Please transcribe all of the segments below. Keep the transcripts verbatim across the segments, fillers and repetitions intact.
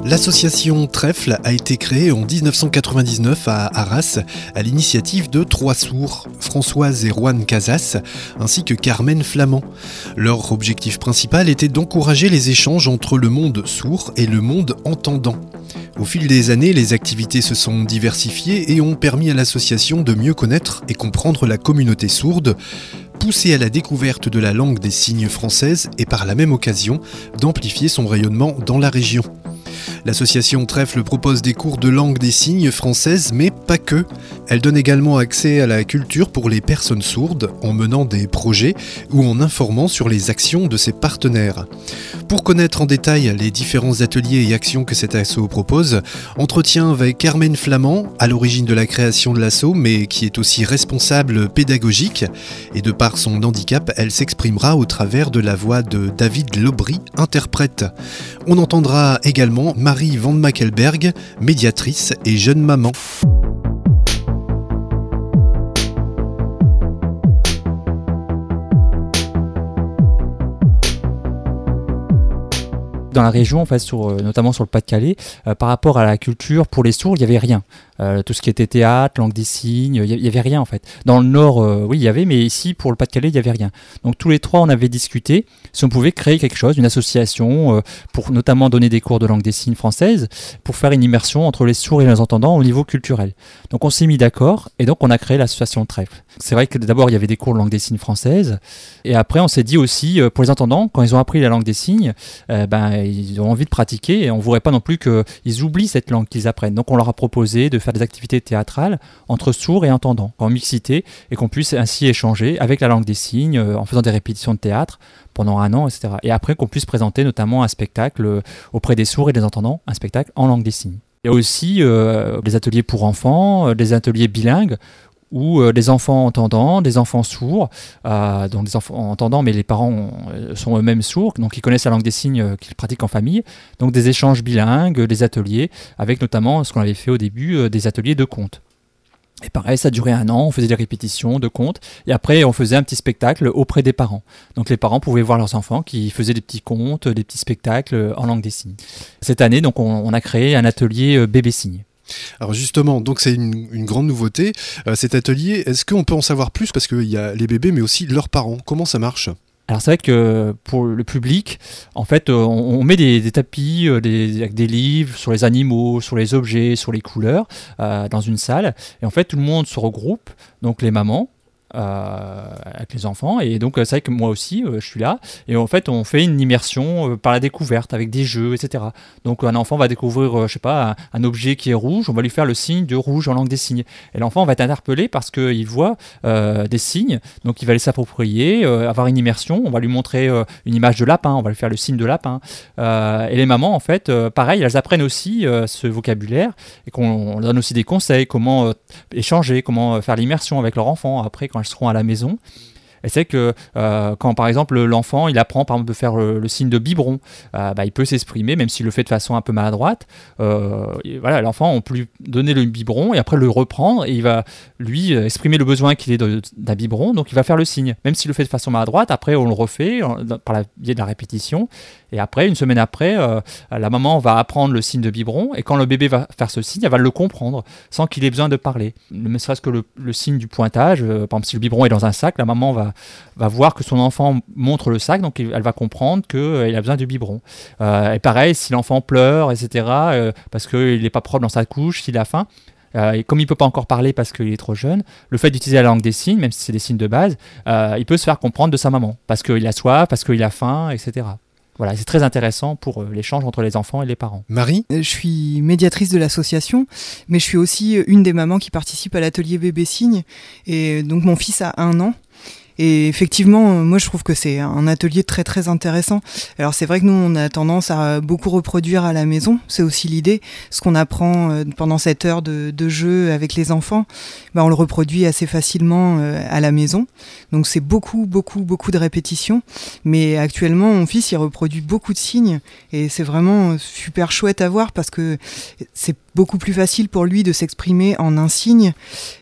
L'association Trèfle a été créée en dix-neuf cent quatre-vingt-dix-neuf à Arras à l'initiative de trois sourds, Françoise et Juan Casas, ainsi que Carmen Flamand. Leur objectif principal était d'encourager les échanges entre le monde sourd et le monde entendant. Au fil des années, les activités se sont diversifiées et ont permis à l'association de mieux connaître et comprendre la communauté sourde, pousser à la découverte de la langue des signes française et par la même occasion d'amplifier son rayonnement dans la région. L'association Trèfle propose des cours de langue des signes française, mais pas que. Elle donne également accès à la culture pour les personnes sourdes en menant des projets ou en informant sur les actions de ses partenaires. Pour connaître en détail les différents ateliers et actions que cet asso propose, entretien avec Carmen Flamand, à l'origine de la création de l'asso, mais qui est aussi responsable pédagogique. Et de par son handicap, elle s'exprimera au travers de la voix de David Lobry, interprète. On entendra également Marie Van Mackelberg, médiatrice et jeune maman. Dans la région, en fait, sur, notamment sur le Pas-de-Calais, euh, par rapport à la culture, pour les sourds, il n'y avait rien. Euh, tout ce qui était théâtre, langue des signes, il n'y avait rien en fait. Dans le Nord, euh, oui, il y avait, mais ici, pour le Pas-de-Calais, il n'y avait rien. Donc tous les trois, on avait discuté si on pouvait créer quelque chose, une association, euh, pour notamment donner des cours de langue des signes française, pour faire une immersion entre les sourds et les entendants au niveau culturel. Donc on s'est mis d'accord, et donc on a créé l'association Trèfle. C'est vrai que d'abord, il y avait des cours de langue des signes française, et après, on s'est dit aussi, euh, pour les entendants, quand ils ont appris la langue des signes, euh, ben, ils ont envie de pratiquer, et on ne voudrait pas non plus qu'ils oublient cette langue qu'ils apprennent. Donc on leur a proposé de faire des activités théâtrales entre sourds et entendants, en mixité, et qu'on puisse ainsi échanger avec la langue des signes, euh, en faisant des répétitions de théâtre pendant un an, et cetera. Et après qu'on puisse présenter notamment un spectacle euh, auprès des sourds et des entendants, un spectacle en langue des signes. Il y a aussi euh, des ateliers pour enfants, euh, des ateliers bilingues, où euh, des enfants entendants, des enfants sourds, euh, donc des enfants entendants, mais les parents euh, sont eux-mêmes sourds, donc ils connaissent la langue des signes euh, qu'ils pratiquent en famille, donc des échanges bilingues, euh, des ateliers, avec notamment ce qu'on avait fait au début, euh, des ateliers de contes. Et pareil, ça durait un an, on faisait des répétitions de contes, et après on faisait un petit spectacle auprès des parents. Donc les parents pouvaient voir leurs enfants qui faisaient des petits contes, des petits spectacles en langue des signes. Cette année, donc, on, on a créé un atelier euh, bébé signe. Alors justement, donc c'est une, une grande nouveauté, euh, cet atelier. Est-ce qu'on peut en savoir plus, parce qu'il y a les bébés mais aussi leurs parents? Comment ça marche? Alors c'est vrai que pour le public, en fait, on, on met des, des tapis, des, avec des livres sur les animaux, sur les objets, sur les couleurs, euh, dans une salle, et en fait tout le monde se regroupe, donc les mamans, Euh, avec les enfants, et donc c'est vrai que moi aussi euh, je suis là, et en fait on fait une immersion euh, par la découverte avec des jeux, etc. Donc un enfant va découvrir euh, je sais pas, un, un objet qui est rouge, on va lui faire le signe de rouge en langue des signes, et l'enfant va être interpellé parce qu'il voit euh, des signes, donc il va les s'approprier, euh, avoir une immersion, on va lui montrer euh, une image de lapin, on va lui faire le signe de lapin, euh, et les mamans en fait euh, pareil, elles apprennent aussi euh, ce vocabulaire, et qu'on leur donne aussi des conseils, comment euh, échanger, comment euh, faire l'immersion avec leur enfant après quand elles seront à la maison. Et c'est que euh, quand par exemple l'enfant il apprend par exemple de faire le, le signe de biberon, euh, bah, il peut s'exprimer même s'il le fait de façon un peu maladroite. Euh, voilà, l'enfant on peut lui donner le biberon et après le reprendre, et il va lui exprimer le besoin qu'il ait de, d'un biberon, donc il va faire le signe même s'il le fait de façon maladroite. Après on le refait par la biais de la répétition, et après une semaine après euh, la maman va apprendre le signe de biberon, et quand le bébé va faire ce signe, elle va le comprendre sans qu'il ait besoin de parler, ne serait-ce que le, le signe du pointage. euh, par exemple si le biberon est dans un sac, la maman va va voir que son enfant montre le sac, donc elle va comprendre qu'il euh, a besoin du biberon. Euh, et pareil, si l'enfant pleure, et cetera, euh, parce qu'il n'est pas propre dans sa couche, s'il a faim, euh, et comme il ne peut pas encore parler parce qu'il est trop jeune, le fait d'utiliser la langue des signes, même si c'est des signes de base, euh, il peut se faire comprendre de sa maman, parce qu'il a soif, parce qu'il a faim, et cetera. Voilà, c'est très intéressant pour euh, l'échange entre les enfants et les parents. Marie ? Je suis médiatrice de l'association, mais je suis aussi une des mamans qui participe à l'atelier bébé signe, et donc mon fils a un an. Et effectivement, moi je trouve que c'est un atelier très très intéressant. Alors c'est vrai que nous on a tendance à beaucoup reproduire à la maison, c'est aussi l'idée. Ce qu'on apprend pendant cette heure de, de jeu avec les enfants, ben on le reproduit assez facilement à la maison. Donc c'est beaucoup beaucoup beaucoup de répétitions. Mais actuellement mon fils il reproduit beaucoup de signes et c'est vraiment super chouette à voir parce que c'est beaucoup plus facile pour lui de s'exprimer en un signe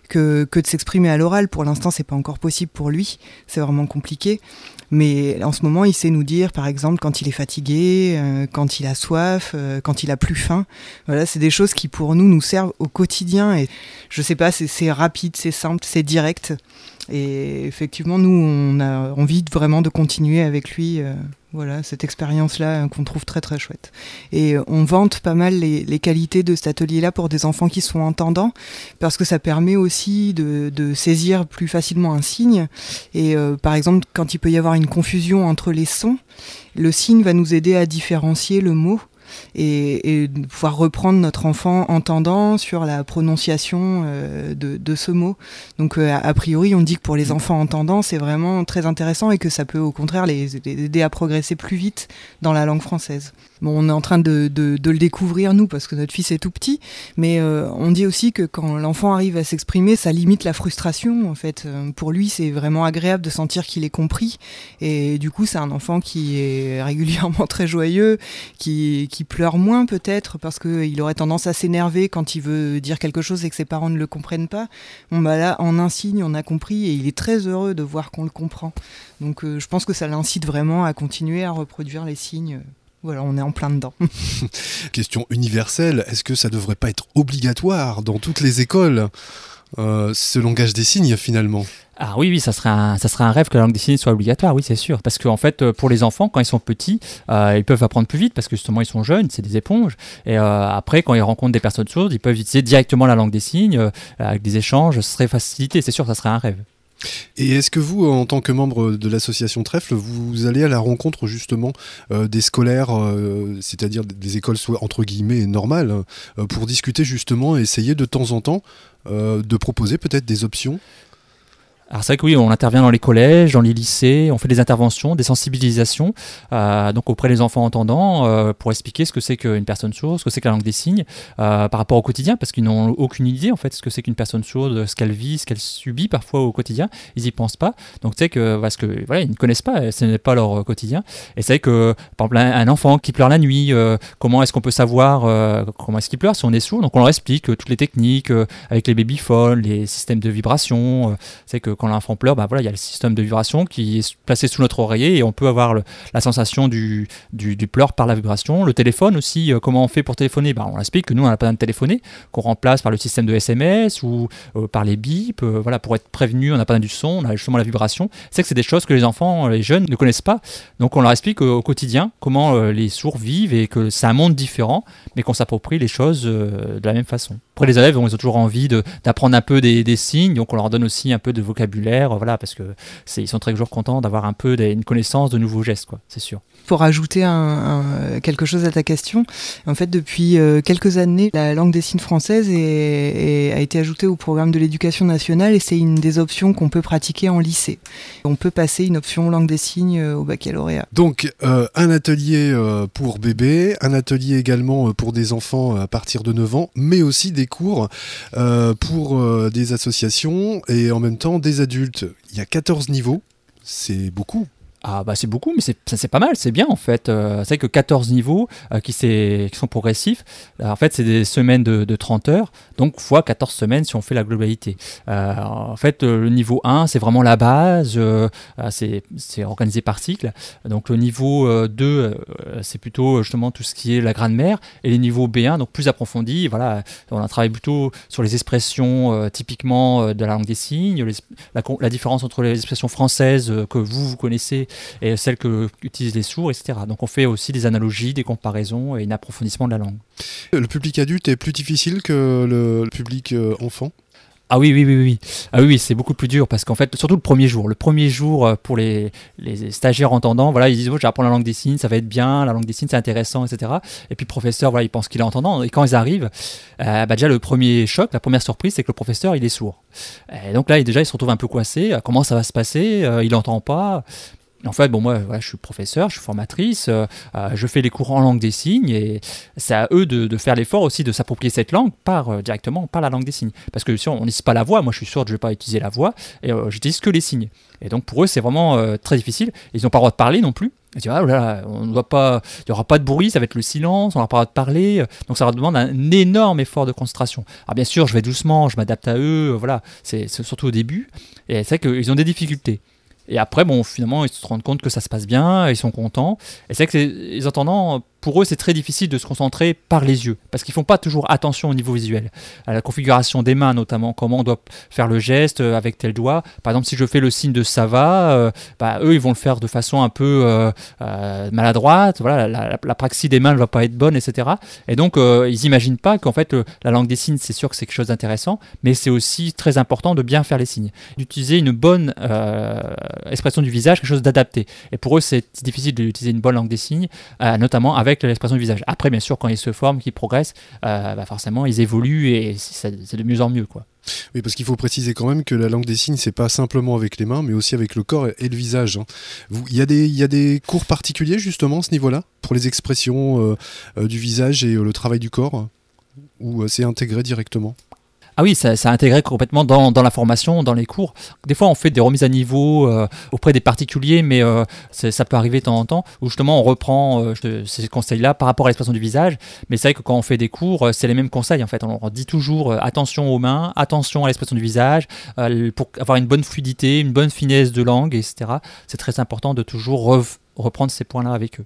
que, que de s'exprimer à l'oral. Pour l'instant, c'est pas encore possible pour lui, c'est vraiment compliqué. Mais en ce moment, il sait nous dire, par exemple, quand il est fatigué, euh, quand il a soif, euh, quand il a plus faim. Voilà, c'est des choses qui, pour nous, nous servent au quotidien. Et je sais pas, c'est, c'est rapide, c'est simple, c'est direct. Et effectivement, nous, on a envie de, vraiment de continuer avec lui, euh, voilà, cette expérience-là euh, qu'on trouve très très chouette. Et euh, on vante pas mal les, les qualités de cet atelier-là pour des enfants qui sont entendants, parce que ça permet aussi de, de saisir plus facilement un signe. Et euh, par exemple, quand il peut y avoir une confusion entre les sons, le signe va nous aider à différencier le mot. Et, et pouvoir reprendre notre enfant entendant sur la prononciation euh, de, de ce mot. Donc euh, a priori, on dit que pour les enfants entendants, c'est vraiment très intéressant et que ça peut au contraire les, les aider à progresser plus vite dans la langue française. Bon, on est en train de, de, de le découvrir, nous, parce que notre fils est tout petit, mais euh, on dit aussi que quand l'enfant arrive à s'exprimer, ça limite la frustration, en fait. Euh, pour lui, c'est vraiment agréable de sentir qu'il est compris, et du coup, c'est un enfant qui est régulièrement très joyeux, qui, qui pleure moins peut-être, parce qu'il aurait tendance à s'énerver quand il veut dire quelque chose et que ses parents ne le comprennent pas. Bon, bah là, en un signe, on a compris, et il est très heureux de voir qu'on le comprend. Donc, euh, je pense que ça l'incite vraiment à continuer à reproduire les signes. Voilà, on est en plein dedans. Question universelle, est-ce que ça ne devrait pas être obligatoire dans toutes les écoles, euh, ce langage des signes finalement ? Ah oui, oui, ça serait, un, ça serait un rêve que la langue des signes soit obligatoire, oui, c'est sûr. Parce qu'en fait, pour les enfants, quand ils sont petits, euh, ils peuvent apprendre plus vite parce que justement, ils sont jeunes, c'est des éponges. Et euh, après, quand ils rencontrent des personnes sourdes, ils peuvent utiliser directement la langue des signes, euh, avec des échanges, ce serait facilité, c'est sûr, ça serait un rêve. Et est-ce que vous, en tant que membre de l'association Trèfle, vous allez à la rencontre justement euh, des scolaires, euh, c'est-à-dire des écoles soit entre guillemets normales, euh, pour discuter justement et essayer de temps en temps euh, de proposer peut-être des options ? Alors c'est vrai que oui, on intervient dans les collèges, dans les lycées, on fait des interventions, des sensibilisations euh, donc auprès des enfants entendants euh, pour expliquer ce que c'est qu'une personne sourde, ce que c'est que la langue des signes euh, par rapport au quotidien, parce qu'ils n'ont aucune idée en fait ce que c'est qu'une personne sourde, ce qu'elle vit, ce qu'elle subit parfois au quotidien, ils y pensent pas. Donc tu sais que parce que voilà, ils ne connaissent pas, ce n'est pas leur quotidien. Et c'est vrai que par exemple un, un enfant qui pleure la nuit, euh, comment est-ce qu'on peut savoir euh, comment est-ce qu'il pleure si on est sourd ? Donc on leur explique euh, toutes les techniques euh, avec les babyphones, les systèmes de vibration. Euh, c'est que quand l'enfant pleure, bah voilà, il y a le système de vibration qui est placé sous notre oreiller et on peut avoir le, la sensation du, du, du pleur par la vibration. Le téléphone aussi, euh, comment on fait pour téléphoner ? Bah, on explique que nous, on n'a pas besoin de téléphoner, qu'on remplace par le système de S M S ou euh, par les bips. Euh, voilà, pour être prévenu, on n'a pas besoin du son, on a justement la vibration. C'est que c'est des choses que les enfants, les jeunes ne connaissent pas. Donc on leur explique euh, au quotidien comment euh, les sourds vivent et que c'est un monde différent, mais qu'on s'approprie les choses euh, de la même façon. Après, les élèves, ils ont toujours envie de, d'apprendre un peu des, des signes, donc on leur donne aussi un peu de vocabulaire, voilà, parce que c'est, ils sont très toujours contents d'avoir un peu des, une connaissance de nouveaux gestes, quoi, c'est sûr. Pour ajouter un, un, quelque chose à ta question, en fait, depuis euh, quelques années, la langue des signes française est, est, a été ajoutée au programme de l'éducation nationale et c'est une des options qu'on peut pratiquer en lycée. On peut passer une option langue des signes au baccalauréat. Donc, euh, un atelier euh, pour bébés, un atelier également pour des enfants à partir de neuf ans, mais aussi des cours euh, pour euh, des associations et en même temps des adultes. Il y a quatorze niveaux, c'est beaucoup. Ah bah c'est beaucoup, mais c'est, ça, c'est pas mal, c'est bien en fait. Euh, c'est vrai que quatorze niveaux euh, qui, qui sont progressifs, euh, en fait c'est des semaines de, de trente heures, donc fois quatorze semaines si on fait la globalité. Euh, en fait euh, le niveau un c'est vraiment la base, euh, c'est, c'est organisé par cycle. Donc le niveau euh, deux euh, c'est plutôt justement tout ce qui est la grammaire, et les niveaux B un donc plus approfondis, voilà, on a travaillé plutôt sur les expressions euh, typiquement euh, de la langue des signes, les, la, la différence entre les expressions françaises euh, que vous, vous connaissez et celles que utilisent les sourds, et cetera. Donc on fait aussi des analogies, des comparaisons et un approfondissement de la langue. Le public adulte est plus difficile que le public enfant ? Ah oui, oui, oui, oui. Ah oui, c'est beaucoup plus dur parce qu'en fait, surtout le premier jour. Le premier jour, pour les, les stagiaires entendants, voilà, ils disent oh, « j'apprends la langue des signes, ça va être bien, la langue des signes, c'est intéressant, et cetera » Et puis le professeur, voilà, il pense qu'il est entendant. Et quand ils arrivent, euh, bah déjà le premier choc, la première surprise, c'est que le professeur, il est sourd. Et donc là, déjà, il se retrouve un peu coincé. Comment ça va se passer ? euh, Il n'entend pas. En fait, bon, moi, voilà, je suis professeur, je suis formatrice, euh, euh, je fais les cours en langue des signes et c'est à eux de, de faire l'effort aussi de s'approprier cette langue par, euh, directement par la langue des signes. Parce que si on n'utilise pas la voix, moi je suis sourde, je ne vais pas utiliser la voix et euh, j'utilise que les signes. Et donc pour eux, c'est vraiment euh, très difficile. Ils n'ont pas le droit de parler non plus. Et tu vois, là, on ne doit pas, il n'y aura pas de bruit, ça va être le silence, on n'aura pas le droit de parler. Donc ça leur demande un énorme effort de concentration. Alors bien sûr, je vais doucement, je m'adapte à eux, voilà, c'est, c'est surtout au début. Et c'est vrai qu'ils ont des difficultés. Et après, bon, finalement, ils se rendent compte que ça se passe bien, ils sont contents. Et c'est vrai que les, les entendants, pour eux, c'est très difficile de se concentrer par les yeux, parce qu'ils font pas toujours attention au niveau visuel, à la configuration des mains notamment, comment on doit faire le geste avec tel doigt. Par exemple, si je fais le signe de ça va, euh, bah, eux, ils vont le faire de façon un peu euh, euh, maladroite. Voilà, la, la, la praxis des mains ne va pas être bonne, et cetera. Et donc, euh, ils n'imaginent pas qu'en fait, euh, la langue des signes, c'est sûr que c'est quelque chose d'intéressant, mais c'est aussi très important de bien faire les signes, d'utiliser une bonne euh, expression du visage, quelque chose d'adapté. Et pour eux, c'est difficile d'utiliser une bonne langue des signes, euh, notamment avec l'expression du visage. Après, bien sûr, quand ils se forment, qu'ils progressent, euh, bah forcément, ils évoluent et c'est, c'est de mieux en mieux, quoi. Oui, parce qu'il faut préciser quand même que la langue des signes, c'est pas simplement avec les mains, mais aussi avec le corps et le visage. Il y a des, il y a des cours particuliers, justement, à ce niveau-là, pour les expressions euh, euh, du visage et euh, le travail du corps, ou euh, c'est intégré directement ? Ah oui, ça, ça intégré complètement dans, dans la formation, dans les cours. Des fois, on fait des remises à niveau euh, auprès des particuliers, mais euh, ça peut arriver de temps en temps, où justement, on reprend euh, ces conseils-là par rapport à l'expression du visage. Mais c'est vrai que quand on fait des cours, c'est les mêmes conseils, en fait. On leur dit toujours euh, attention aux mains, attention à l'expression du visage, euh, pour avoir une bonne fluidité, une bonne finesse de langue, et cetera. C'est très important de toujours re- reprendre ces points-là avec eux.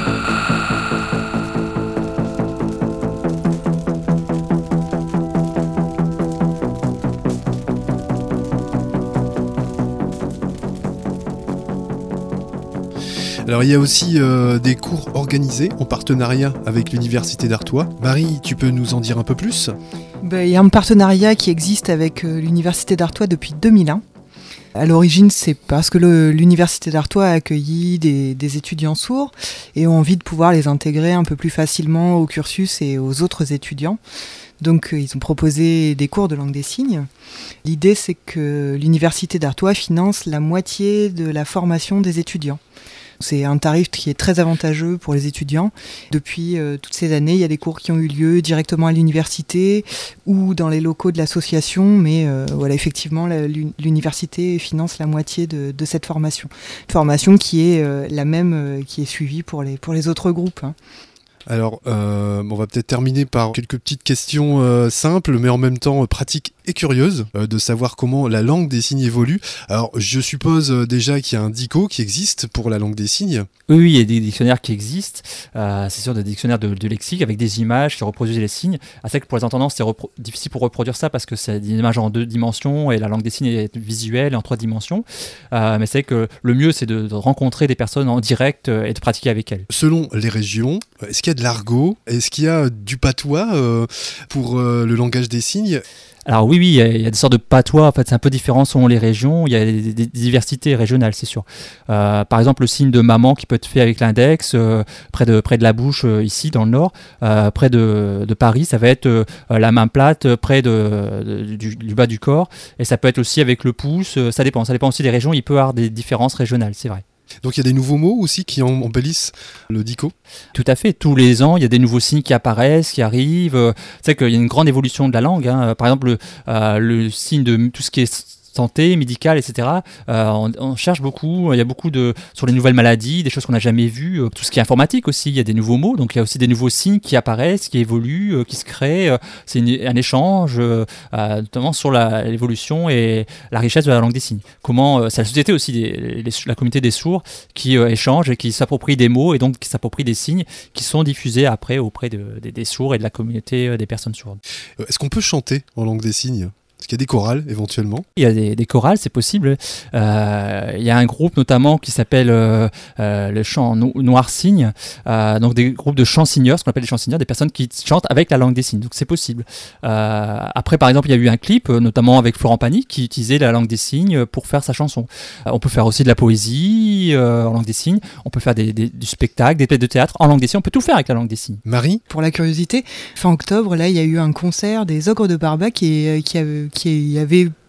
Alors il y a aussi euh, des cours organisés en partenariat avec l'Université d'Artois. Marie, tu peux nous en dire un peu plus ? Ben, il y a un partenariat qui existe avec euh, l'Université d'Artois depuis deux mille un. À l'origine, c'est parce que le, l'Université d'Artois a accueilli des, des étudiants sourds et ont envie de pouvoir les intégrer un peu plus facilement au cursus et aux autres étudiants. Donc ils ont proposé des cours de langue des signes. L'idée, c'est que l'Université d'Artois finance la moitié de la formation des étudiants. C'est un tarif qui est très avantageux pour les étudiants. Depuis euh, toutes ces années, il y a des cours qui ont eu lieu directement à l'université ou dans les locaux de l'association, mais euh, voilà, effectivement, la, l'université finance la moitié de, de cette formation. Une formation qui est euh, la même, euh, qui est suivie pour les, pour les autres groupes, hein. Alors, euh, on va peut-être terminer par quelques petites questions euh, simples, mais en même temps euh, pratiques et curieuses, euh, de savoir comment la langue des signes évolue. Alors, je suppose euh, déjà qu'il y a un dico qui existe pour la langue des signes. Oui, oui, il y a des dictionnaires qui existent. Euh, c'est sûr, des dictionnaires de, de lexique avec des images qui reproduisent les signes. Ah, c'est que pour les entendants, c'est repro- difficile pour reproduire ça parce que c'est des images en deux dimensions et la langue des signes est visuelle et en trois dimensions. Euh, mais c'est que le mieux, c'est de, de rencontrer des personnes en direct euh, et de pratiquer avec elles. Selon les régions, est-ce qu'il y a de l'argot ? Est-ce qu'il y a du patois euh, pour euh, le langage des signes ? Alors oui, oui, il y, a, il y a des sortes de patois, en fait, c'est un peu différent selon les régions, il y a des, des diversités régionales, c'est sûr. Euh, par exemple, le signe de maman qui peut être fait avec l'index, euh, près, de, près de la bouche, euh, ici, dans le nord, euh, près de, de Paris, ça va être euh, la main plate, près de, de, du, du bas du corps, et ça peut être aussi avec le pouce, euh, ça dépend, ça dépend aussi des régions, il peut y avoir des différences régionales, c'est vrai. Donc il y a des nouveaux mots aussi qui embellissent le dico ? Tout à fait, tous les ans, il y a des nouveaux signes qui apparaissent, qui arrivent. C'est vrai qu'il y a une grande évolution de la langue, hein. Par exemple, le, euh, le signe de tout ce qui est santé, médicale, et cetera. Euh, on, on cherche beaucoup, il y a beaucoup de sur les nouvelles maladies, des choses qu'on n'a jamais vues, euh, tout ce qui est informatique aussi, il y a des nouveaux mots, donc il y a aussi des nouveaux signes qui apparaissent, qui évoluent, euh, qui se créent. Euh, c'est une, un échange, euh, notamment sur la, l'évolution et la richesse de la langue des signes. Comment, euh, c'est la société aussi, des, les, la communauté des sourds qui euh, échange et qui s'approprie des mots et donc qui s'approprie des signes qui sont diffusés après auprès de, des, des sourds et de la communauté euh, des personnes sourdes. Est-ce qu'on peut chanter en langue des signes ? Est-ce qu'il y a des chorales, éventuellement ? Il y a des, des chorales, c'est possible. Euh, il y a un groupe, notamment, qui s'appelle euh, euh, le chant no- Noir Signe. Euh, donc, des groupes de chansigneurs, ce qu'on appelle des chansigneurs, des personnes qui chantent avec la langue des signes. Donc, c'est possible. Euh, après, par exemple, il y a eu un clip, notamment avec Florent Pagny, qui utilisait la langue des signes pour faire sa chanson. Euh, on peut faire aussi de la poésie euh, en langue des signes. On peut faire des, des, du spectacle, des pièces de théâtre en langue des signes. On peut tout faire avec la langue des signes. Marie ? Pour la curiosité, fin octobre, là, il y a eu un concert des Ogres de Barbac qui, qui, avait, qui avait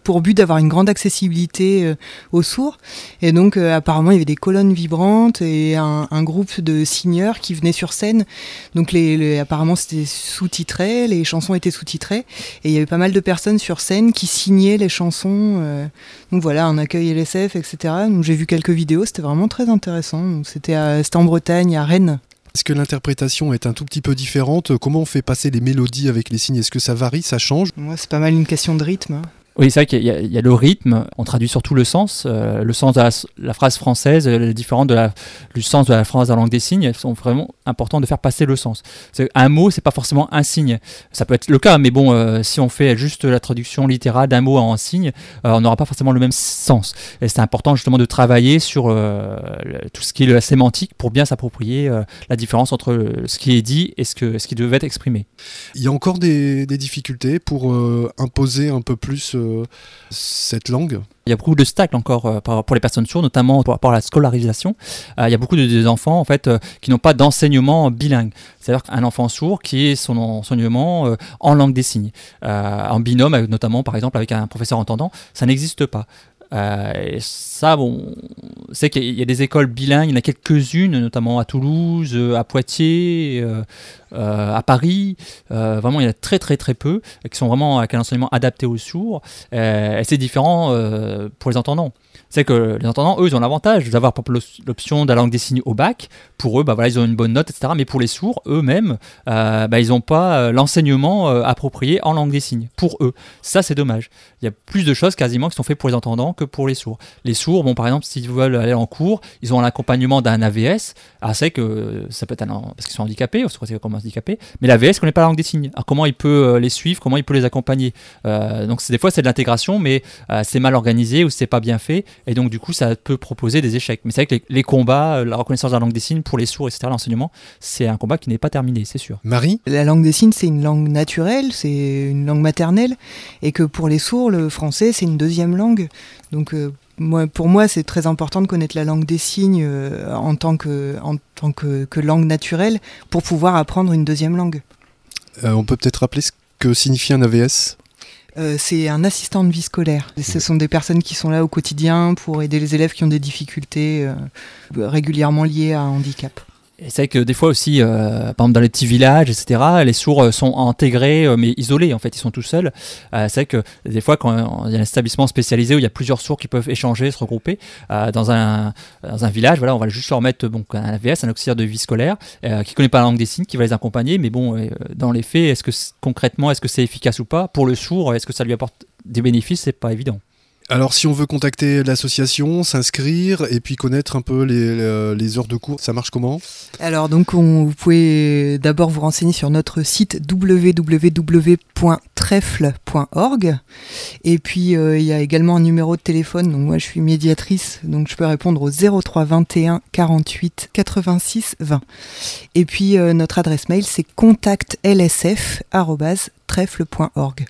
pour but d'avoir une grande accessibilité euh, aux sourds. Et donc euh, apparemment il y avait des colonnes vibrantes et un, un groupe de signeurs qui venaient sur scène. Donc les, les, apparemment c'était sous-titré, les chansons étaient sous-titrées et il y avait pas mal de personnes sur scène qui signaient les chansons. Euh, donc voilà, un accueil L S F, et cetera. Donc j'ai vu quelques vidéos, c'était vraiment très intéressant. Donc, c'était, à, c'était en Bretagne, à Rennes. Est-ce que l'interprétation est un tout petit peu différente ? Comment on fait passer les mélodies avec les signes ? Est-ce que ça varie, ça change ? Moi, c'est pas mal une question de rythme. Oui, c'est vrai qu'il y a, il y a le rythme, on traduit surtout le sens. Euh, le sens de la, la phrase française est différent de la, du sens de la phrase dans la langue des signes. Elles sont vraiment importantes de faire passer le sens. C'est, un mot, c'est pas forcément un signe. Ça peut être le cas, mais bon, euh, si on fait juste la traduction littérale d'un mot en signe, euh, on n'aura pas forcément le même sens. Et c'est important justement de travailler sur euh, le, tout ce qui est la sémantique pour bien s'approprier euh, la différence entre le, ce qui est dit et ce, que, ce qui devait être exprimé. Il y a encore des, des difficultés pour euh, imposer un peu plus euh, cette langue ? Il y a beaucoup de obstacles encore euh, pour les personnes sourdes, notamment par rapport à la scolarisation. Euh, il y a beaucoup de, de enfants en fait, euh, qui n'ont pas d'enseignement bilingue. C'est-à-dire qu'un enfant sourd qui ait son enseignement euh, en langue des signes, euh, en binôme, notamment par exemple avec un professeur entendant, ça n'existe pas. Euh, et ça, bon, c'est qu'il y a des écoles bilingues, il y en a quelques-unes, notamment à Toulouse, à Poitiers, euh, euh, à Paris. Euh, vraiment, il y en a très très très peu qui sont vraiment avec un enseignement adapté aux sourds. Euh, et c'est différent euh, pour les entendants. C'est que les entendants, eux, ils ont l'avantage d'avoir l'option de la langue des signes au bac. Pour eux, bah, voilà, ils ont une bonne note, et cetera. Mais pour les sourds, eux-mêmes, euh, bah, ils n'ont pas l'enseignement euh, approprié en langue des signes. Pour eux. Ça, c'est dommage. Il y a plus de choses quasiment qui sont faites pour les entendants que pour les sourds. Les sourds, bon, par exemple, s'ils veulent aller en cours, ils ont l'accompagnement d'un A V S. Alors, c'est que ça peut être un, parce qu'ils sont handicapés, parce que c'est comme handicapés. Mais l'A V S ne connaît pas la langue des signes. Alors, comment il peut les suivre, comment il peut les accompagner euh, Donc, c'est, des fois, c'est de l'intégration, mais euh, c'est mal organisé ou c'est pas bien fait. Et donc, du coup, ça peut proposer des échecs. Mais c'est vrai que les, les combats, la reconnaissance de la langue des signes pour les sourds, et cetera, l'enseignement, c'est un combat qui n'est pas terminé, c'est sûr. Marie ? La langue des signes, c'est une langue naturelle, c'est une langue maternelle, et que pour les sourds, le français, c'est une deuxième langue. Donc, euh, moi, pour moi, c'est très important de connaître la langue des signes euh, en tant, que, en tant que, que langue naturelle pour pouvoir apprendre une deuxième langue. Euh, on peut peut-être rappeler ce que signifie un A V S ? Euh, c'est un assistant de vie scolaire. Ce sont des personnes qui sont là au quotidien pour aider les élèves qui ont des difficultés euh, régulièrement liées à un handicap. Et c'est vrai que des fois aussi, euh, par exemple dans les petits villages, et cetera, les sourds sont intégrés, euh, mais isolés, en fait, ils sont tout seuls. Euh, c'est vrai que des fois, quand il y a un établissement spécialisé où il y a plusieurs sourds qui peuvent échanger, se regrouper, euh, dans, un, dans un village, voilà, on va juste leur mettre bon, un A V S, un auxiliaire de vie scolaire, euh, qui ne connaît pas la langue des signes, qui va les accompagner, mais bon, euh, dans les faits, est-ce que concrètement, est-ce que c'est efficace ou pas ? Pour le sourd, est-ce que ça lui apporte des bénéfices ? C'est pas évident. Alors si on veut contacter l'association, s'inscrire et puis connaître un peu les, les heures de cours, ça marche comment ? Alors donc on, vous pouvez d'abord vous renseigner sur notre site w w w point trèfle point org et puis euh, il y a également un numéro de téléphone, donc moi je suis médiatrice, donc je peux répondre au zéro trois vingt et un quarante-huit quatre-vingt-six vingt. Et puis euh, notre adresse mail c'est contact l s f arobase trèfle point org.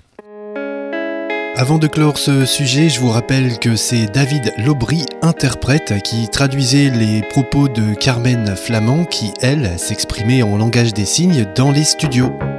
Avant de clore ce sujet, je vous rappelle que c'est David Lobry, interprète, qui traduisait les propos de Carmen Flamand, qui, elle, s'exprimait en langage des signes dans les studios.